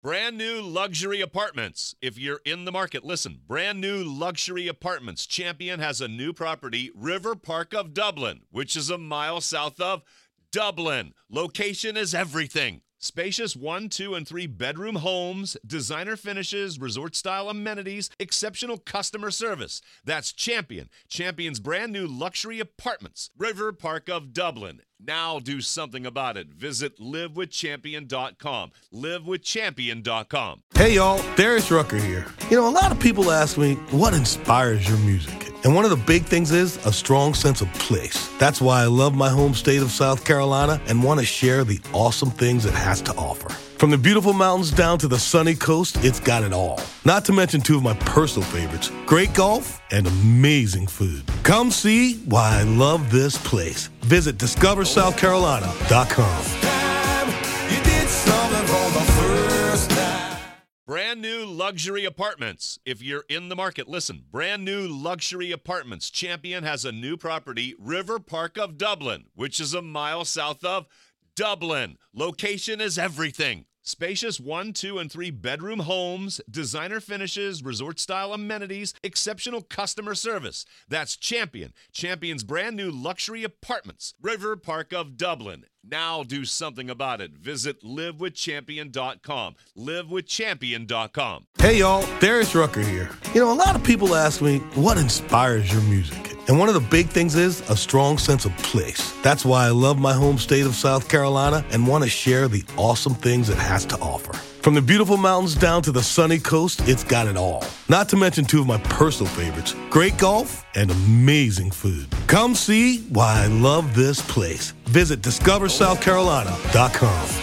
Brand new luxury apartments. If you're in the market, listen. Brand new luxury apartments. Champion has a new property, River Park of Dublin, which is a mile south of Dublin. Location is everything. Spacious 1, 2, and 3 bedroom homes, designer finishes, resort-style amenities, exceptional customer service. That's Champion. Champion's brand new luxury apartments, River Park of Dublin. Now do something about it. Visit livewithchampion.com. Livewithchampion.com. Hey, y'all. Darius Rucker here. You know, a lot of people ask me, what inspires your music? And one of the big things is a strong sense of place. That's why I love my home state of South Carolina and want to share the awesome things it has to offer. From the beautiful mountains down to the sunny coast, it's got it all. Not to mention two of my personal favorites, great golf and amazing food. Come see why I love this place. Visit discoversouthcarolina.com. Brand new luxury apartments. If you're in the market, listen. Brand new luxury apartments. Champion has a new property, River Park of Dublin, which is a mile south of Dublin. Location is everything. Spacious 1, 2, and 3 bedroom homes, designer finishes, resort-style amenities, exceptional customer service. That's Champion. Champion's brand new luxury apartments, River Park of Dublin. Now do something about it. Visit livewithchampion.com. Livewithchampion.com. Hey, y'all. Darius Rucker here. You know, a lot of people ask me, what inspires your music? And one of the big things is a strong sense of place. That's why I love my home state of South Carolina and want to share the awesome things it has to offer. From the beautiful mountains down to the sunny coast, it's got it all. Not to mention two of my personal favorites, great golf and amazing food. Come see why I love this place. Visit discoversouthcarolina.com.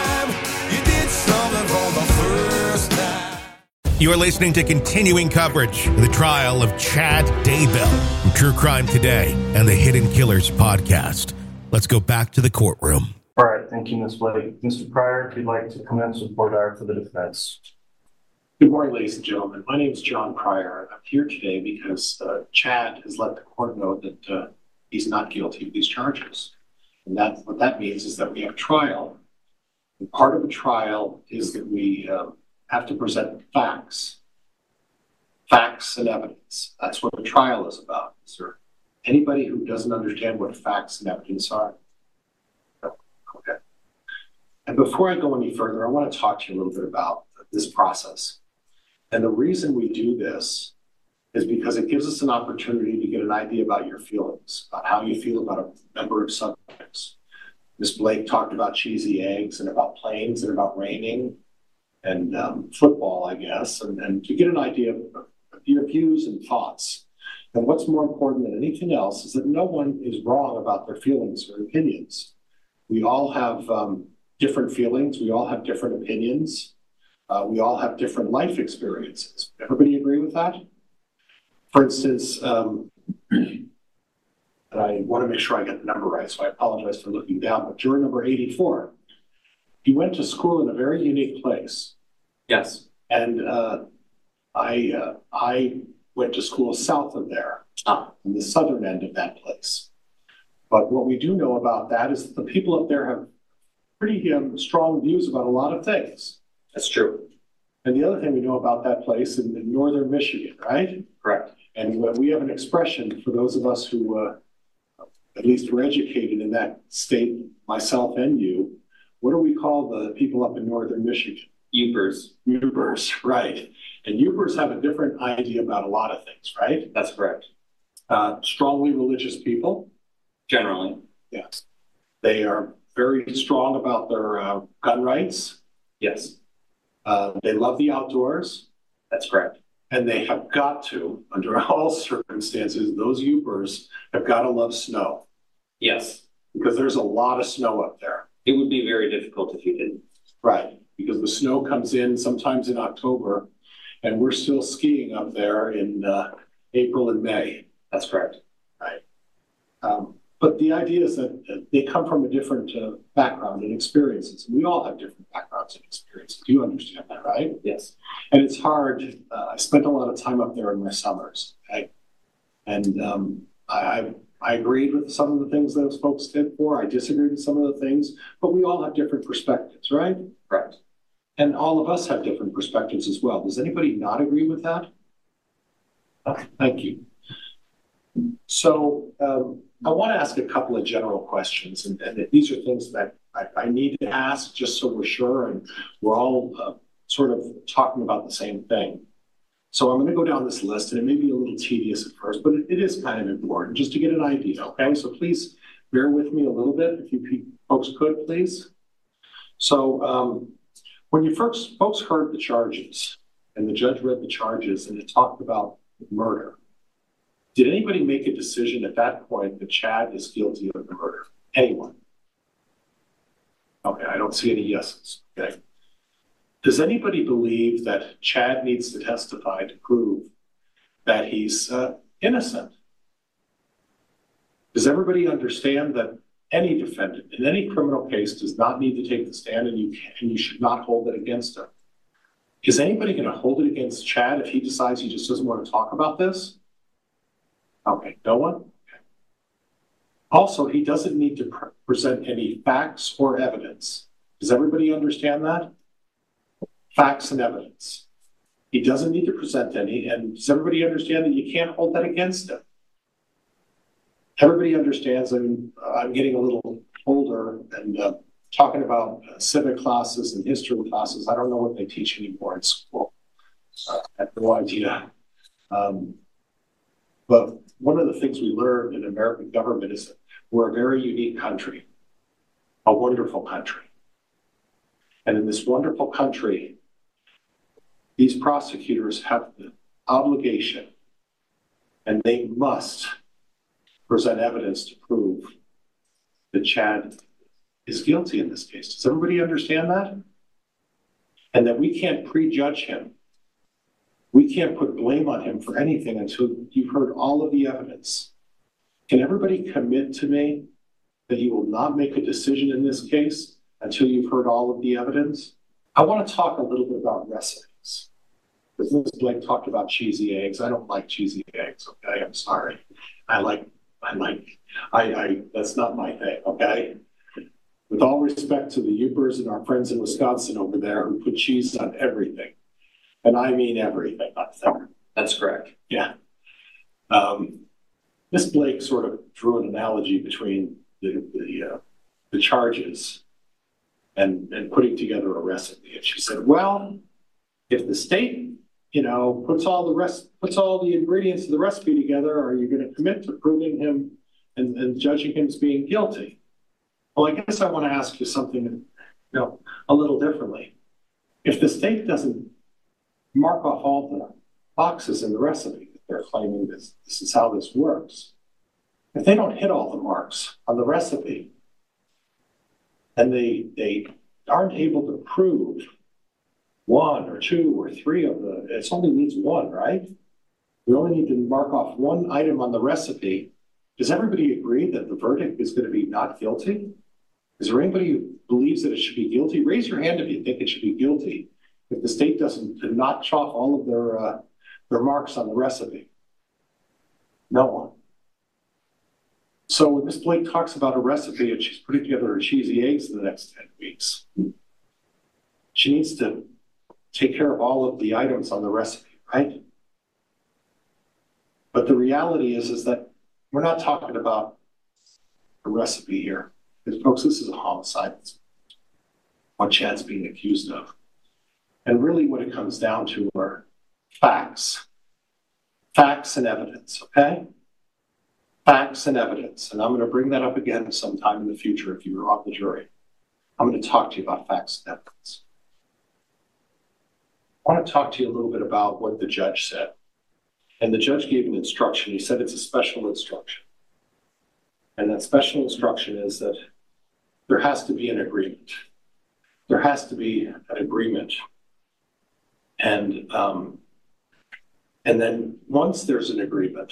You are listening to continuing coverage of the trial of Chad Daybell from True Crime Today and the Hidden Killers podcast. Let's go back to the courtroom. All right, thank you, Ms. Blake. Mr. Pryor, if you'd like to commence with voir dire for the defense. Good morning, ladies and gentlemen. My name is John Pryor. I'm here today because Chad has let the court know that he's not guilty of these charges. And what that means is that we have a trial. And part of the trial is that we have to present facts and evidence. That's what the trial is about. Is there anybody who doesn't understand what facts and evidence are? No. Okay. And before I go any further, I want to talk to you a little bit about this process. And the reason we do this is because it gives us an opportunity to get an idea about your feelings, about how you feel about a number of subjects. Ms. Blake talked about cheesy eggs and about planes and about raining and football, I guess, and to get an idea of your views and thoughts. And what's more important than anything else is that no one is wrong about their feelings or opinions. We all have different feelings. We all have different opinions. We all have different life experiences. Everybody agree with that? For instance, and I want to make sure I get the number right, so I apologize for looking down, but juror number 84, he went to school in a very unique place. Yes. And I went to school south of there, on the southern end of that place. But what we do know about that is that the people up there have pretty strong views about a lot of things. That's true. And the other thing we know about that place in northern Michigan, right? Correct. And we have an expression for those of us who at least were educated in that state, myself and you. What do we call the people up in northern Michigan? Yoopers. Yoopers, right. And Yoopers have a different idea about a lot of things, right? That's correct. Strongly religious people. Generally. Yes. They are very strong about their gun rights. Yes. They love the outdoors. That's correct. And they have got to, under all circumstances, those Yoopers have got to love snow. Yes. Because there's a lot of snow up there. It would be very difficult if you didn't. Right. Because the snow comes in sometimes in October, and we're still skiing up there in April and May. That's correct. Right. But the idea is that they come from a different background and experiences. We all have different backgrounds and experiences. You understand that, right? Yes. And it's hard. I spent a lot of time up there in my summers. Okay? And I agreed with some of the things those folks did for. I disagreed with some of the things, but we all have different perspectives, right? Correct. And all of us have different perspectives as well. Does anybody not agree with that? Okay, thank you. So I want to ask a couple of general questions, and these are things that I need to ask just so we're sure and we're all sort of talking about the same thing. So I'm going to go down this list, and it may be a little tedious at first, but it is kind of important just to get an idea, okay? So please bear with me a little bit, if you folks could, please. So when you folks heard the charges, and the judge read the charges, and it talked about murder, did anybody make a decision at that point that Chad is guilty of the murder? Anyone? Okay, I don't see any yeses, okay? Does anybody believe that Chad needs to testify to prove that he's innocent? Does everybody understand that any defendant in any criminal case does not need to take the stand, and you should not hold it against him? Is anybody going to hold it against Chad if he decides he just doesn't want to talk about this? Okay, no one? Okay. Also, he doesn't need to present any facts or evidence. Does everybody understand that? Facts and evidence. He doesn't need to present any, and does everybody understand that you can't hold that against him? Everybody understands. I'm getting a little older and talking about civic classes and history classes. I don't know what they teach anymore in school. I have no idea. But one of the things we learned in American government is that we're a very unique country, a wonderful country. And in this wonderful country, these prosecutors have the obligation, and they must present evidence to prove that Chad is guilty in this case. Does everybody understand that? And that we can't prejudge him. We can't put blame on him for anything until you've heard all of the evidence. Can everybody commit to me that you will not make a decision in this case until you've heard all of the evidence? I want to talk a little bit about recipes. Because Ms. Blake talked about cheesy eggs. I don't like cheesy eggs, okay? I'm sorry. That's not my thing, okay? With all respect to the Upers and our friends in Wisconsin over there who put cheese on everything. And I mean everything, not there. That's correct. Yeah. Ms. Blake sort of drew an analogy between the charges and putting together a recipe. And she said, well, if the state, puts all the ingredients of the recipe together, are you going to commit to proving him and judging him as being guilty? Well, I guess I want to ask you something, a little differently. If the state doesn't mark off all the boxes in the recipe that they're claiming this is how this works, if they don't hit all the marks on the recipe, and they aren't able to prove one or two or three of it only needs one, right? We only need to mark off one item on the recipe. Does everybody agree that the verdict is going to be not guilty? Is there anybody who believes that it should be guilty? Raise your hand if you think it should be guilty if the state doesn't notch off all of their marks on the recipe. No one. So when Ms. Blake talks about a recipe and she's putting together her cheesy eggs in the next 10 weeks, she needs to take care of all of the items on the recipe, right? But the reality is that we're not talking about a recipe here. Because folks, this is a homicide. It's what Chad's being accused of. And really what it comes down to are facts. Facts and evidence, okay? Facts and evidence. And I'm going to bring that up again sometime in the future if you were on the jury. I'm going to talk to you about facts and evidence. I want to talk to you a little bit about what the judge said. And the judge gave an instruction. He said it's a special instruction. And that special instruction is that there has to be an agreement. There has to be an agreement. And then once there's an agreement,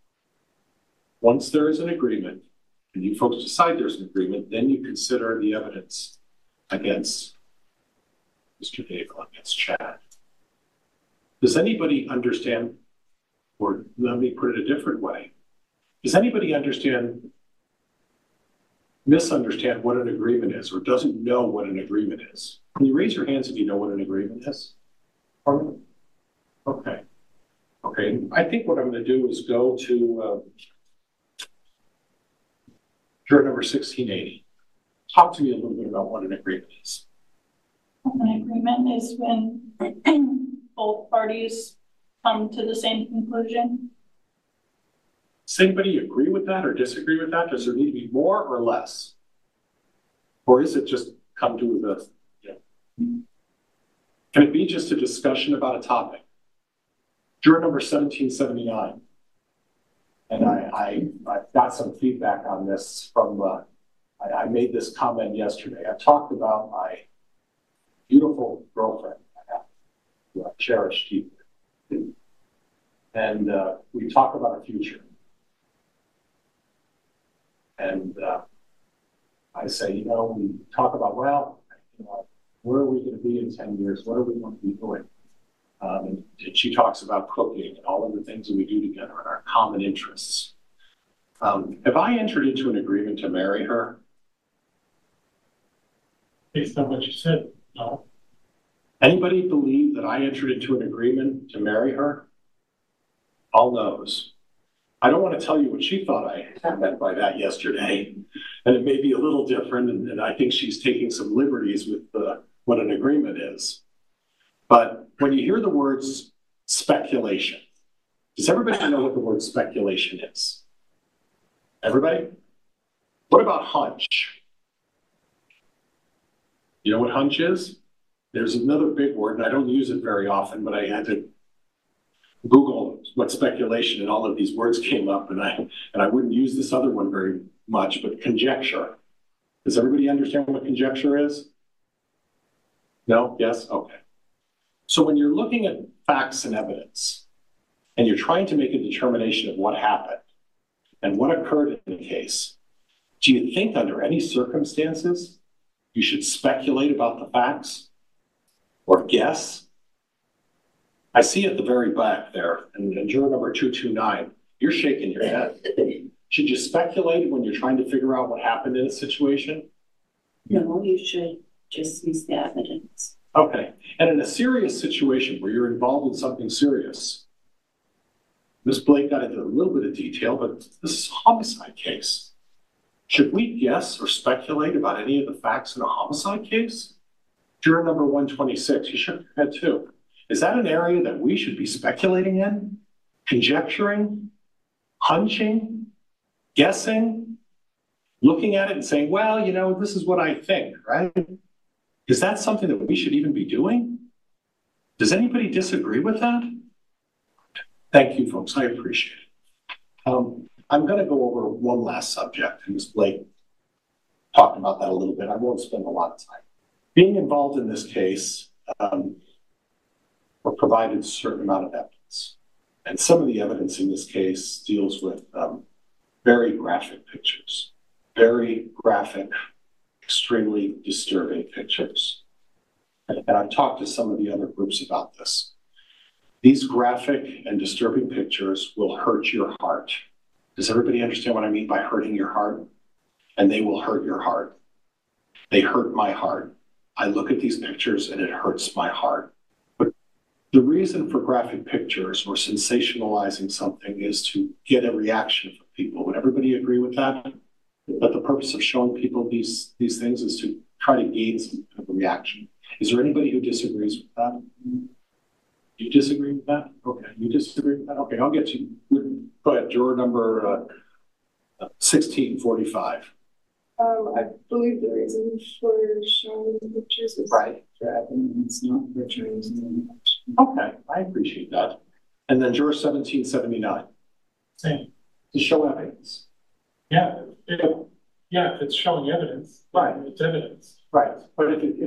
and you folks decide there's an agreement, then you consider the evidence against Mr. Daybell, against Chad. Does anybody understand, or let me put it a different way, does anybody misunderstand what an agreement is, or doesn't know what an agreement is? Can you raise your hands if you know what an agreement is? Okay. Okay. I think what I'm going to do is go to juror number 1680. Talk to me a little bit about what an agreement is. An agreement is when both parties come to the same conclusion. Does anybody agree with that or disagree with that? Does there need to be more or less? Or is it just come to the, Can it be just a discussion about a topic? Juror number 1779. And I've got some feedback on this from, I made this comment yesterday. I talked about my beautiful girlfriend I have, who I cherish deeply. And we talk about a future. And I say, we talk about, where are we going to be in 10 years? What are we going to be doing? And she talks about cooking and all of the things that we do together and our common interests. Have I entered into an agreement to marry her? Based on what you said, no. Anybody believe that I entered into an agreement to marry her? All no's. I don't want to tell you what she thought I meant by that yesterday. And it may be a little different, and I think she's taking some liberties with what an agreement is. But when you hear the words speculation, does everybody know what the word speculation is? Everybody? What about hunch? You know what hunch is? There's another big word, and I don't use it very often, but I had to Google what speculation, and all of these words came up, and I wouldn't use this other one very much, but conjecture. Does everybody understand what conjecture is? No? Yes? Okay. So when you're looking at facts and evidence, and you're trying to make a determination of what happened and what occurred in the case, do you think under any circumstances you should speculate about the facts or guess? I see at the very back there, and juror number 229, you're shaking your head. Should you speculate when you're trying to figure out what happened in a situation? No, you should just use the evidence. Okay. And in a serious situation where you're involved in something serious, Ms. Blake got into a little bit of detail, but this is a homicide case. Should we guess or speculate about any of the facts in a homicide case? Juror number 126, you shook your head too. Is that an area that we should be speculating in? Conjecturing? Hunching? Guessing? Looking at it and saying, well, this is what I think, right? Is that something that we should even be doing? Does anybody disagree with that? Thank you, folks. I appreciate it. I'm going to go over one last subject, and Ms. Blake talked about that a little bit. I won't spend a lot of time. Being involved in this case, we're provided a certain amount of evidence. And some of the evidence in this case deals with very graphic pictures, very graphic, extremely disturbing pictures. And I've talked to some of the other groups about this. These graphic and disturbing pictures will hurt your heart. Does everybody understand what I mean by hurting your heart? And they will hurt your heart. They hurt my heart. I look at these pictures and it hurts my heart. But the reason for graphic pictures or sensationalizing something is to get a reaction from people. Would everybody agree with that? That the purpose of showing people these things is to try to gain some kind of a reaction. Is there anybody who disagrees with that? You disagree with that? Okay, you disagree with that? Okay, I'll get you. Go ahead, juror number 1645. I believe the reason for showing the pictures is right for evidence, not for choosing. Okay, I appreciate that. And then juror 1779. Same. To show evidence. Yeah, if it's showing evidence, right? It's evidence, right? But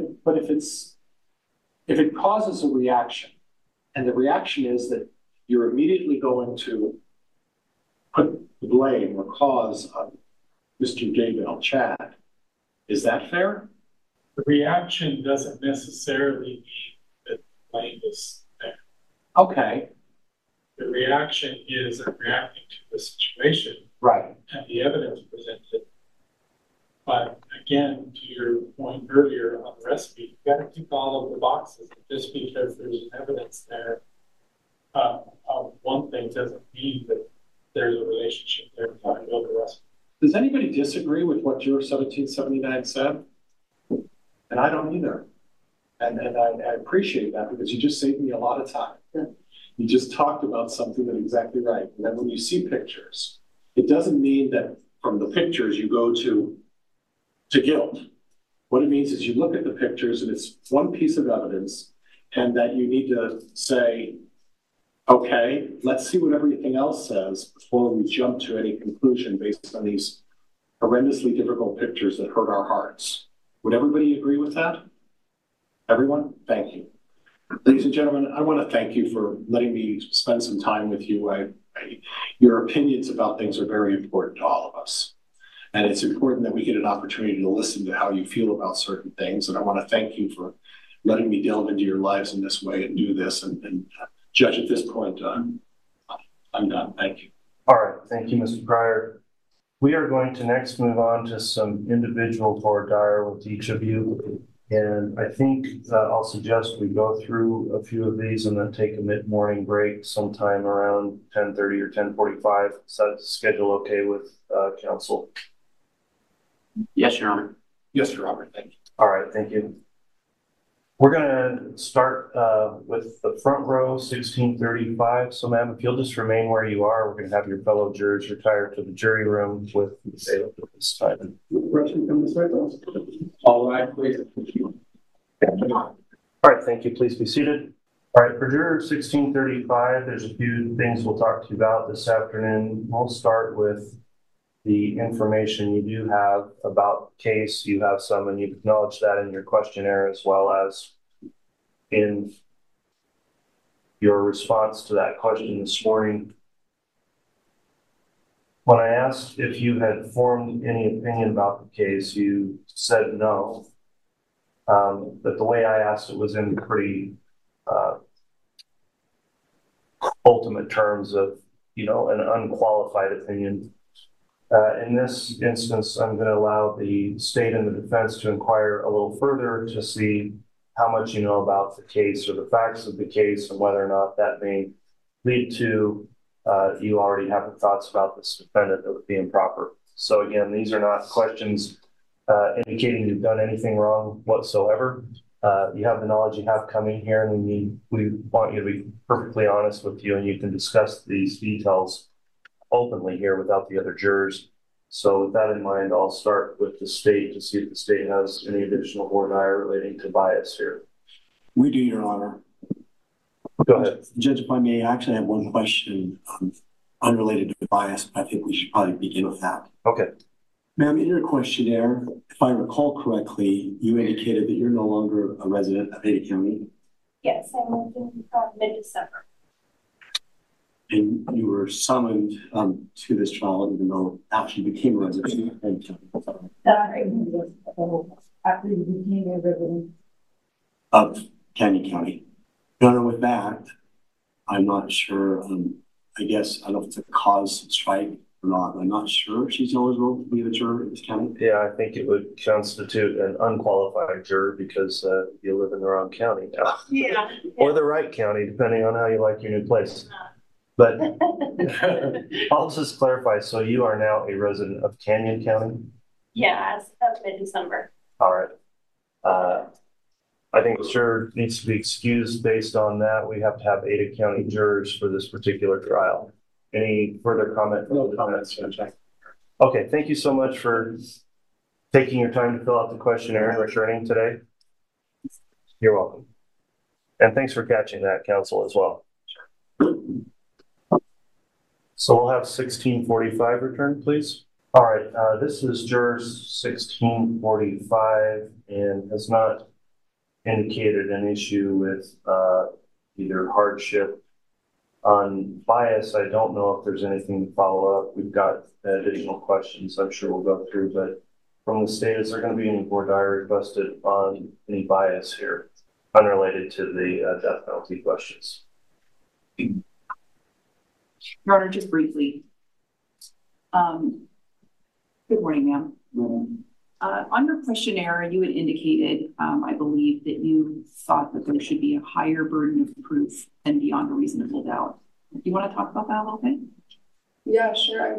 if it causes a reaction, and the reaction is that you're immediately going to put the blame or cause on Mr. Daybell, Chad, is that fair? The reaction doesn't necessarily mean that the blame is there. Okay. The reaction is reacting to the situation, right? And the evidence presented. But again, to your point earlier on the recipe, you got to tick all of the boxes. Just because there's evidence there of one thing doesn't mean that there's a relationship there to build the recipe. Does anybody disagree with what Juror 1779 said? And I don't either. And I appreciate that because you just saved me a lot of time. You just talked about something that's exactly right. And then when you see pictures, it doesn't mean that from the pictures you go to guilt. What it means is you look at the pictures and it's one piece of evidence, and that you need to say, okay, let's see what everything else says before we jump to any conclusion based on these horrendously difficult pictures that hurt our hearts. Would everybody agree with that? Everyone? Thank you. Ladies and gentlemen, I want to thank you for letting me spend some time with you. Your opinions about things are very important to all of us. And it's important that we get an opportunity to listen to how you feel about certain things. And I want to thank you for letting me delve into your lives in this way and do this. And Judge, at this point, I'm done. Thank you. All right. Thank you, Mr. Pryor. We are going to next move on to some individual voir dire with each of you. And I think I'll suggest we go through a few of these and then take a mid-morning break sometime around 10:30 or 10:45. Is that schedule okay with council? Yes, Your Honor. Yes, Your Honor. Thank you. All right. Thank you. We're going to start with the front row, 1635. So, ma'am, if you'll just remain where you are, we're going to have your fellow jurors retire to the jury room with the bailiff at this time. All right, please. All right, thank you. Please be seated. All right, for juror 1635, there's a few things we'll talk to you about this afternoon. We'll start with the information you do have about the case. You have some, and you've acknowledged that in your questionnaire as well as in your response to that question this morning. When I asked if you had formed any opinion about the case, you said no. But the way I asked it was in pretty ultimate terms of, an unqualified opinion. In this instance, I'm going to allow the state and the defense to inquire a little further to see how much you know about the case or the facts of the case and whether or not that may lead to you already have thoughts about this defendant that would be improper. So again, these are not questions indicating you've done anything wrong whatsoever. You have the knowledge you have coming here, and we want you to be perfectly honest with you, and you can discuss these details openly here without the other jurors. So with that in mind, I'll start with the state to see if the state has any additional voir dire relating to bias here. We do, Your Honor. Go ahead. Judge, if I may, I actually have one question unrelated to bias, but I think we should probably begin with that. Okay. Ma'am, in your questionnaire, if I recall correctly, you indicated that you're no longer a resident of Ada County. Yes, I moved in mid-December. And you were summoned to this trial, even though after you became a resident of Ada County. After you became a resident Of Canyon County. Your Honor, with that, I'm not sure. I guess I don't know if it's a cause strike or not. I'm not sure if she's eligible to be a juror in this county. Yeah, I think it would constitute an unqualified juror because you live in the wrong county now. Yeah. Or the right county, depending on how you like your new place. But I'll just clarify. So you are now a resident of Canyon County? Yeah, as of mid-December. All right. I think the juror needs to be excused based on that. We have to have Ada County jurors for this particular trial. Any further comment? No comments, Judge. Okay, thank you so much for taking your time to fill out the questionnaire and returning today. You're welcome. And thanks for catching that, counsel, as well. So we'll have 1645 return, please. All right, this is jurors 1645 and has not indicated an issue with either hardship. On bias, I don't know if there's anything to follow up. We've got additional questions I'm sure we'll go through, but from the state, is there going to be any voir dire requested on any bias here unrelated to the death penalty questions? Your Honor, just briefly. Good morning, ma'am. On your questionnaire, you had indicated, I believe, that you thought that there should be a higher burden of proof than beyond a reasonable doubt. Do you want to talk about that a little bit? Yeah, sure.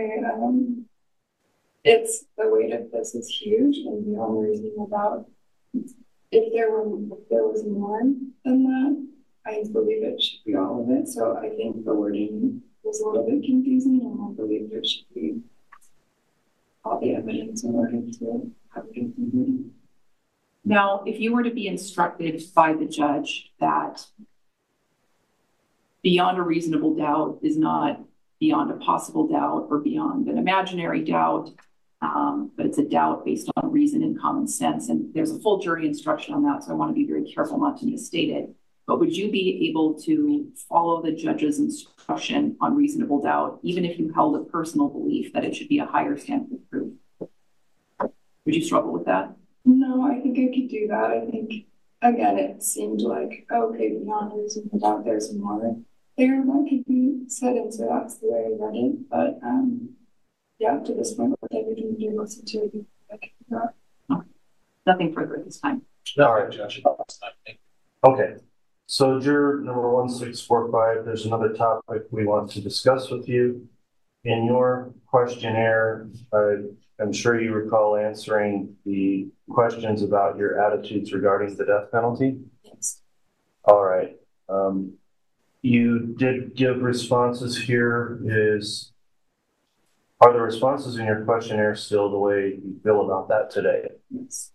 It's the weight of this is huge and beyond reasonable doubt. If there was more than that, I believe it should be all of it. So I think the wording was a little bit confusing, and I believe there should be all the evidence in order to have it included. Now, if you were to be instructed by the judge that beyond a reasonable doubt is not beyond a possible doubt or beyond an imaginary doubt, but it's a doubt based on reason and common sense, and there's a full jury instruction on that, so I want to be very careful not to misstate it. But would you be able to follow the judge's instruction on reasonable doubt, even if you held a personal belief that it should be a higher standard of proof? Would you struggle with that? No, I think I could do that. I think, again, it seemed like, okay, beyond reasonable doubt, there's more there that could be said, and so that's the way I read it. But yeah, to this point, with everything you listen to, I could do that. Okay. Nothing further at this time. All right, Judge. Okay. So juror number 1645, there's another topic we want to discuss with you. In your questionnaire, I'm sure you recall answering the questions about your attitudes regarding the death penalty. Yes. All right. You did give responses here. Are the responses in your questionnaire still the way you feel about that today? Yes.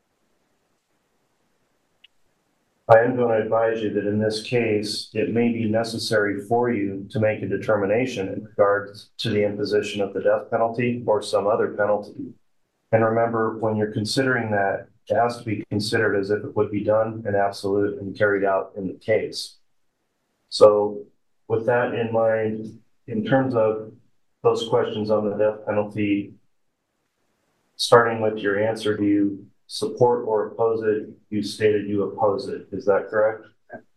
I am going to advise you that in this case, it may be necessary for you to make a determination in regards to the imposition of the death penalty or some other penalty. And remember, when you're considering that, it has to be considered as if it would be done in absolute and carried out in the case. So with that in mind, in terms of those questions on the death penalty, starting with your answer, do you support or oppose it? You stated you oppose it. Is that correct?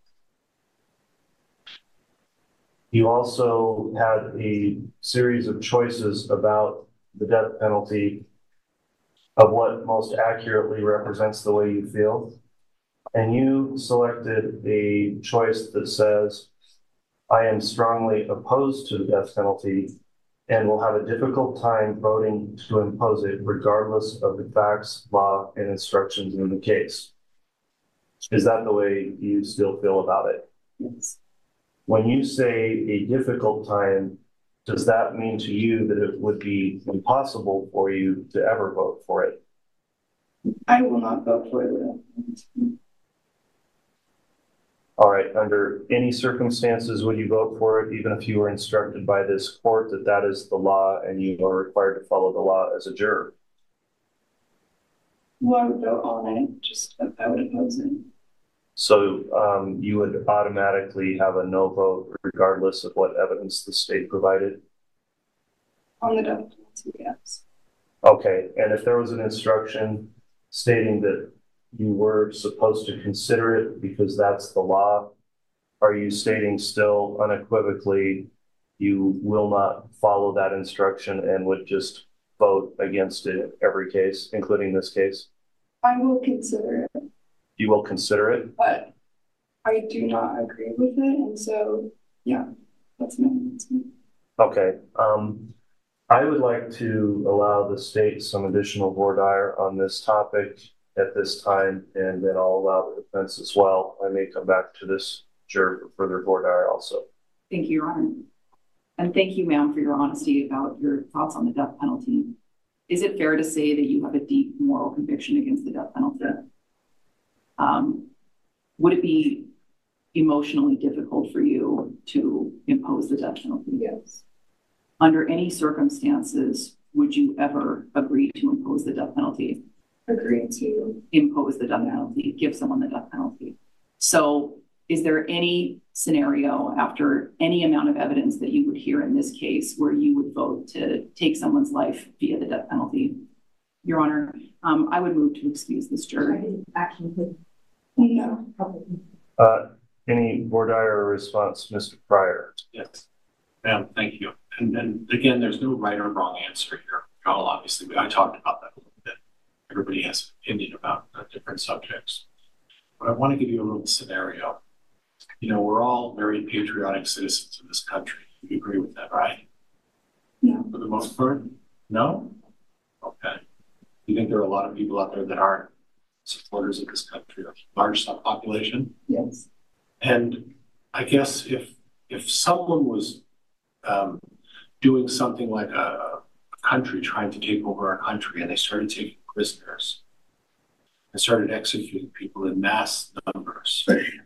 You also had a series of choices about the death penalty of what most accurately represents the way you feel. And you selected a choice that says, I am strongly opposed to the death penalty and will have a difficult time voting to impose it regardless of the facts, law, and instructions in the case. Is that the way you still feel about it? Yes. When you say a difficult time, does that mean to you that it would be impossible for you to ever vote for it? I will not vote for it. All right, under any circumstances, would you vote for it, even if you were instructed by this court that that is the law and you are required to follow the law as a juror? Well, I would vote on it, just I would oppose it. So you would automatically have a no vote regardless of what evidence the state provided? On the death penalty, yes. Okay, and if there was an instruction stating that you were supposed to consider it because that's the law, are you stating still unequivocally you will not follow that instruction and would just vote against it in every case, including this case? I will consider it. You will consider it? But I do not agree with it, and so, yeah, that's me. Okay. I would like to allow the state some additional voir dire on this topic at this time, and then I'll allow the defense as well. I may come back to this juror for further voir dire also. Thank you, Your Honor. And thank you, ma'am, for your honesty about your thoughts on the death penalty. Is it fair to say that you have a deep moral conviction against the death penalty? Would it be emotionally difficult for you to impose the death penalty? Yes. Under any circumstances, would you ever agree to impose the death penalty? Agree to impose the death penalty, give someone the death penalty. So is there any scenario after any amount of evidence that you would hear in this case where you would vote to take someone's life via the death penalty? Your Honor, I would move to excuse this juror. No. Any voir dire or response, Mr. Pryor? Yes, ma'am, thank you. And again, there's no right or wrong answer here. Obviously, I talked about that a little bit. everybody has an opinion about different subjects. But I want to give you a little scenario. You know, we're all very patriotic citizens of this country. You agree with that, right? No. For the most part? No? Okay. You think there are a lot of people out there that aren't supporters of this country, a large population? Yes. And I guess if someone was doing something like a country trying to take over our country and they started taking prisoners and started executing people in mass numbers,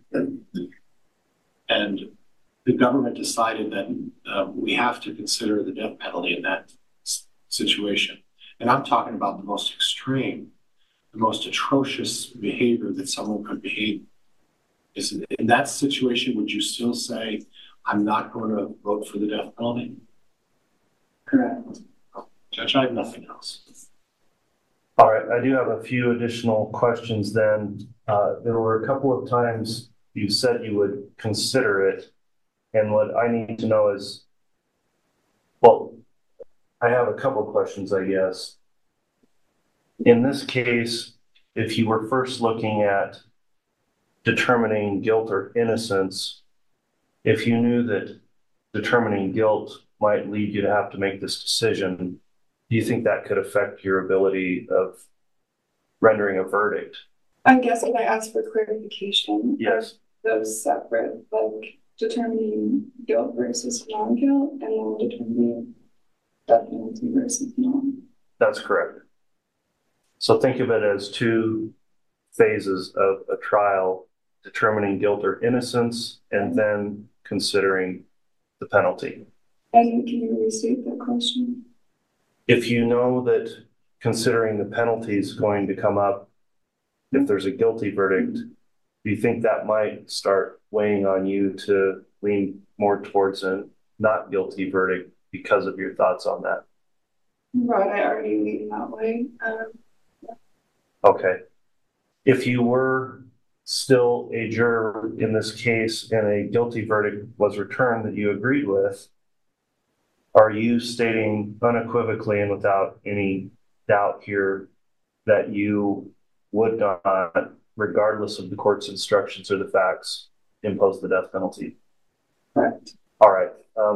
and the government decided that we have to consider the death penalty in that situation. And I'm talking about the most extreme, the most atrocious behavior that someone could behave. In that situation, would you still say, I'm not going to vote for the death penalty? Correct. Judge, I have nothing else. All right, I do have a few additional questions then. There were a couple of times you said you would consider it. And what I need to know is, well, I have a couple of questions, I guess. In this case, if you were first looking at determining guilt or innocence, if you knew that determining guilt might lead you to have to make this decision, do you think that could affect your ability of rendering a verdict? I guess when I asked for clarification, yes, those separate, like determining guilt versus non-guilt, and then determining death penalty versus non. That's correct. So think of it as two phases of a trial: determining guilt or innocence, and then considering the penalty. And can you restate that question? If you know that considering the penalty is going to come up if there's a guilty verdict, do you think that might start weighing on you to lean more towards a not guilty verdict because of your thoughts on that? Right, I already lean that way. Okay. If you were still a juror in this case and a guilty verdict was returned that you agreed with, are you stating unequivocally and without any doubt here that you would not, regardless of the court's instructions or the facts, impose the death penalty? Correct. All right.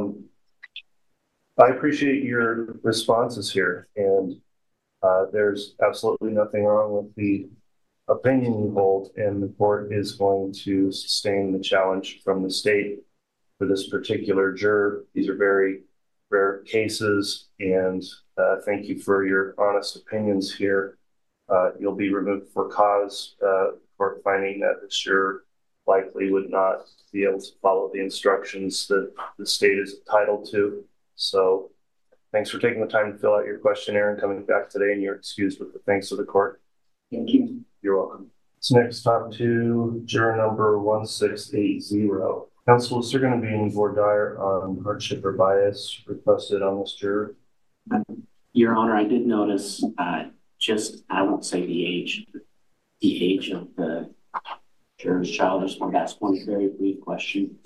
I appreciate your responses here, and there's absolutely nothing wrong with the opinion you hold, and the court is going to sustain the challenge from the state for this particular juror. These are very rare cases, and thank you for your honest opinions here. You'll be removed for cause, court finding that this juror likely would not be able to follow the instructions that the state is entitled to. So thanks for taking the time to fill out your questionnaire and coming back today, and you're excused with the thanks of the court. Thank you. You're welcome. So next, talk to juror number 1680. Counsel, is there going to be any voir dire on hardship or bias requested on this juror? Your Honor, I did notice I won't say the age of the juror's child. I just want to ask one very brief question.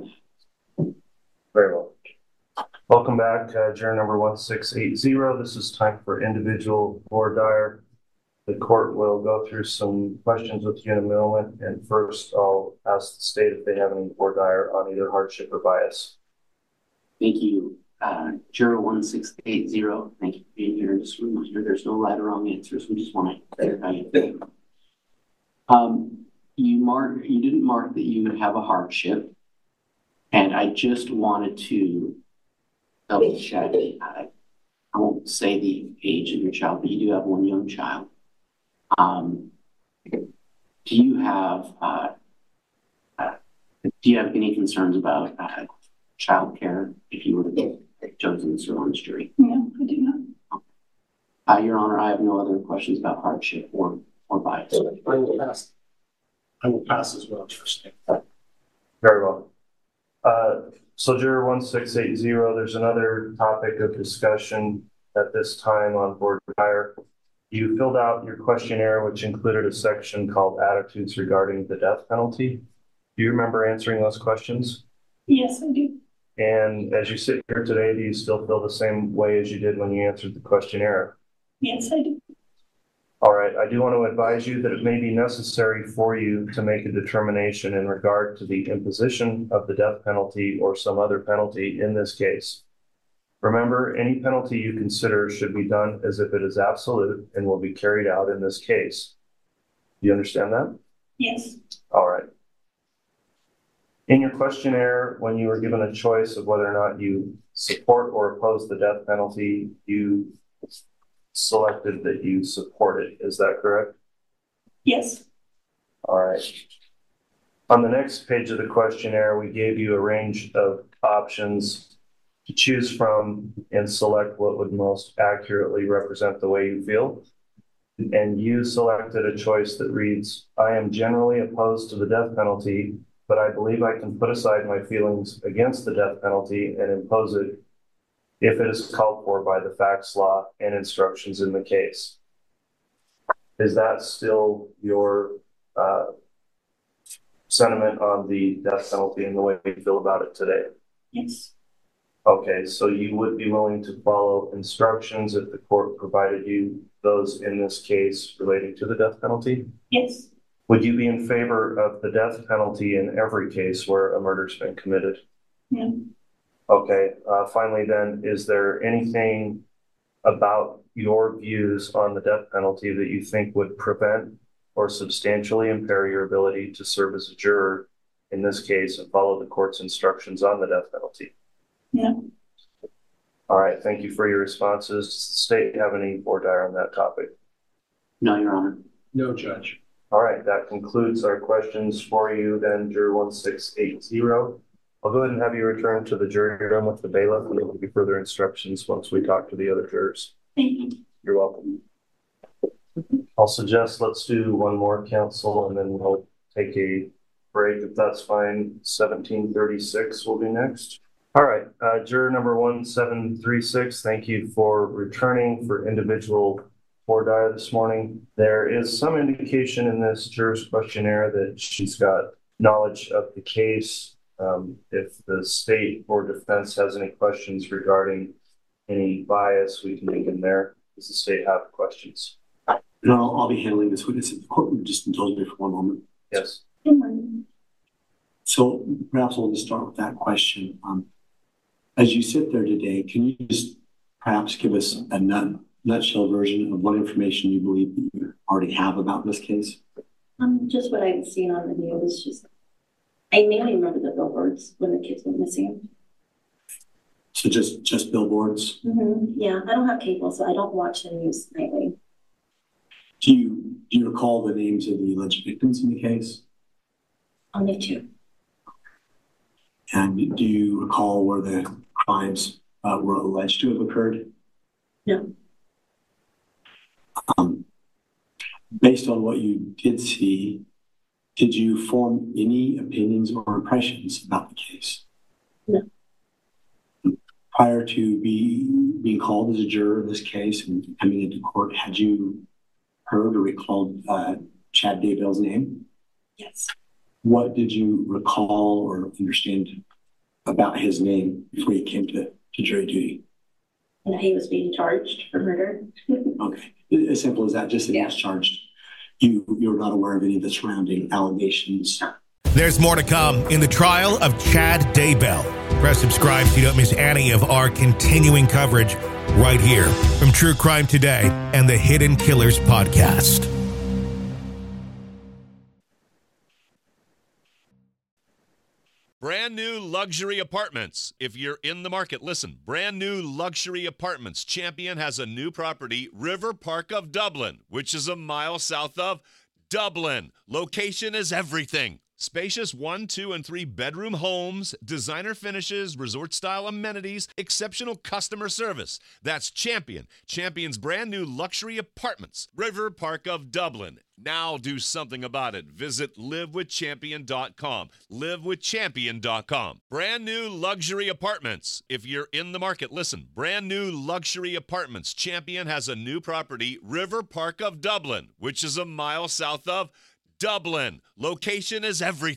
Very well. Welcome back, juror number 1680. This is time for individual voir dire. The court will go through some questions with you in a moment, and first I'll ask the state if they have any voir dire on either hardship or bias. Thank you. Juror 1680, thank you for being here. Just a reminder, there's no right or wrong answers. We just want to clarify you. You didn't mark that you would have a hardship, and I just wanted to double check. I won't say the age of your child, but you do have one young child. Do you have any concerns about child care if you were to be chosen to serve on this jury? No, I do not. Your Honor, I have no other questions about hardship or bias. I will pass as well, Trustee. Very well. So juror 1680, there's another topic of discussion at this time on voir dire. You filled out your questionnaire, which included a section called attitudes regarding the death penalty. Do you remember answering those questions? Yes, I do. And as you sit here today, do you still feel the same way as you did when you answered the questionnaire? Yes, I do. All right, I do want to advise you that it may be necessary for you to make a determination in regard to the imposition of the death penalty or some other penalty in this case. Remember, any penalty you consider should be done as if it is absolute and will be carried out in this case. Do you understand that? Yes. All right. In your questionnaire, when you were given a choice of whether or not you support or oppose the death penalty, you selected that you support it. Is that correct? Yes. All right. On the next page of the questionnaire, we gave you a range of options to choose from and select what would most accurately represent the way you feel. And you selected a choice that reads, I am generally opposed to the death penalty, but I believe I can put aside my feelings against the death penalty and impose it if it is called for by the facts, law, and instructions in the case. Is that still your sentiment on the death penalty and the way you feel about it today? Yes. Okay, so you would be willing to follow instructions if the court provided you those in this case relating to the death penalty? Yes. Would you be in favor of the death penalty in every case where a murder's been committed? No. Okay, finally then, is there anything about your views on the death penalty that you think would prevent or substantially impair your ability to serve as a juror in this case and follow the court's instructions on the death penalty? No. All right, thank you for your responses. Does the state have any voir dire on that topic? No, Your Honor. No, Judge. All right, that concludes our questions for you then, Juror 1680. I'll go ahead and have you return to the jury room with the bailiff, and we'll give you further instructions once we talk to the other jurors. Thank you. You're welcome. I'll suggest let's do one more, counsel, and then we'll take a break if that's fine. 1736 will be next. All right, juror number 1736, thank you for returning for individual voir dire this morning. There is some indication in this juror's questionnaire that she's got knowledge of the case. If the state or defense has any questions regarding any bias, we can dig in there. Does the state have questions? No, I'll be handling this witness if the court would just indulge me for one moment. Yes. So perhaps we'll just start with that question. As you sit there today, can you just perhaps give us a nutshell version of what information you believe that you already have about this case? Just what I've seen on the news. Just I mainly remember the billboards when the kids went missing. So just billboards? Mm-hmm. Yeah, I don't have cable, so I don't watch the news nightly. Do you recall the names of the alleged victims in the case? Only two. And do you recall where the crimes were alleged to have occurred? No. Based on what you did see, did you form any opinions or impressions about the case? No. Prior to being called as a juror in this case and coming into court, had you heard or recalled Chad Daybell's name? Yes. What did you recall or understand about his name before you came to jury duty? And he was being charged for murder. Okay. As simple as that, just that he was charged. You're not aware of any of the surrounding allegations? There's more to come in the trial of Chad Daybell. Press subscribe so you don't miss any of our continuing coverage right here from True Crime Today and the Hidden Killers podcast. Brand new luxury apartments. If you're in the market, listen. Brand new luxury apartments. Champion has a new property, River Park of Dublin, which is a mile south of Dublin. Location is everything. Spacious 1, 2, and 3 bedroom homes, designer finishes, resort-style amenities, exceptional customer service. That's Champion. Champion's brand new luxury apartments, River Park of Dublin. Now do something about it. Visit livewithchampion.com. Livewithchampion.com. Brand new luxury apartments. If you're in the market, listen. Brand new luxury apartments. Champion has a new property, River Park of Dublin, which is a mile south of Dublin. Location is everything.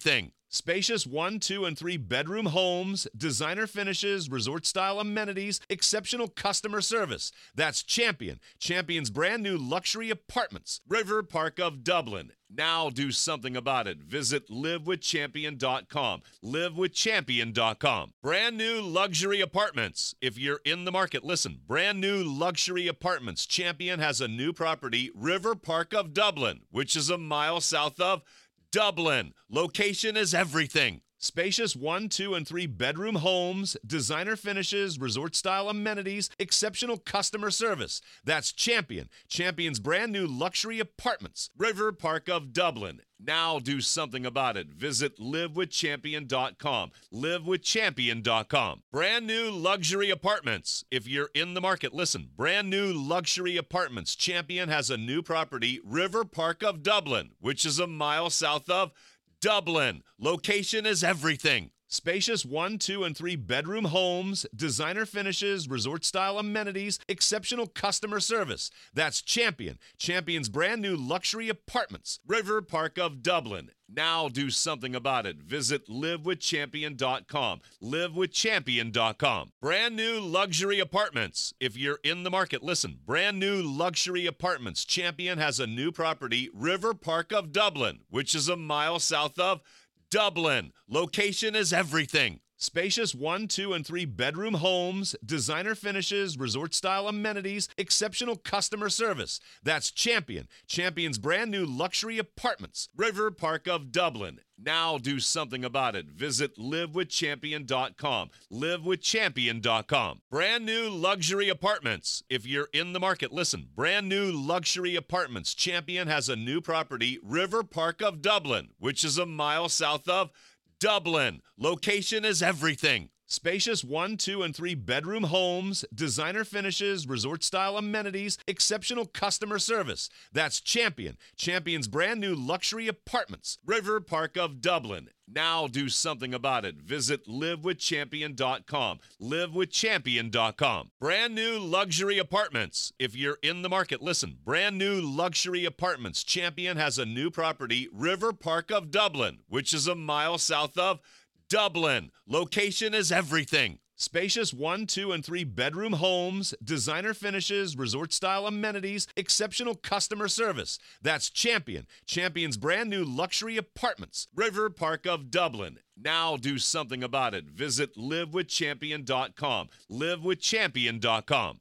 Spacious 1, 2, and 3 bedroom homes, designer finishes, resort-style amenities, exceptional customer service. That's Champion. Champion's brand new luxury apartments. River Park of Dublin. Now do something about it. Visit livewithchampion.com. Livewithchampion.com. Brand new luxury apartments. If you're in the market, listen. Brand new luxury apartments. Champion has a new property, River Park of Dublin, which is a mile south of Dublin. Location is everything. Spacious 1, 2, and 3 bedroom homes, designer finishes, resort-style amenities, exceptional customer service. That's Champion. Champion's brand new luxury apartments. River Park of Dublin. Now do something about it. Visit livewithchampion.com. Livewithchampion.com. Brand new luxury apartments. If you're in the market, listen. Brand new luxury apartments. Champion has a new property, River Park of Dublin, which is a mile south of Dublin. Location is everything. Spacious 1, 2, and 3 bedroom homes, designer finishes, resort-style amenities, exceptional customer service. That's Champion. Champion's brand new luxury apartments. River Park of Dublin. Now do something about it. Visit livewithchampion.com. Livewithchampion.com. Brand new luxury apartments. If you're in the market, listen. Brand new luxury apartments. Champion has a new property, River Park of Dublin, which is a mile south of Dublin. Location is everything. Spacious 1, 2, and 3 bedroom homes, designer finishes, resort-style amenities, exceptional customer service. That's Champion. Champion's brand new luxury apartments. River Park of Dublin. Now do something about it. Visit livewithchampion.com. Livewithchampion.com. Brand new luxury apartments. If you're in the market, listen. Brand new luxury apartments. Champion has a new property, River Park of Dublin, which is a mile south of Dublin. Location is everything. Spacious 1, 2, and 3 bedroom homes, designer finishes, resort-style amenities, exceptional customer service. That's Champion. Champion's brand new luxury apartments. River Park of Dublin. Now do something about it. Visit livewithchampion.com. Livewithchampion.com. Brand new luxury apartments. If you're in the market, listen. Brand new luxury apartments. Champion has a new property, River Park of Dublin, which is a mile south of Dublin. Location is everything. Spacious 1, 2, and 3 bedroom homes, designer finishes, resort-style amenities, exceptional customer service. That's Champion. Champion's brand new luxury apartments. River Park of Dublin. Now do something about it. Visit livewithchampion.com. Livewithchampion.com.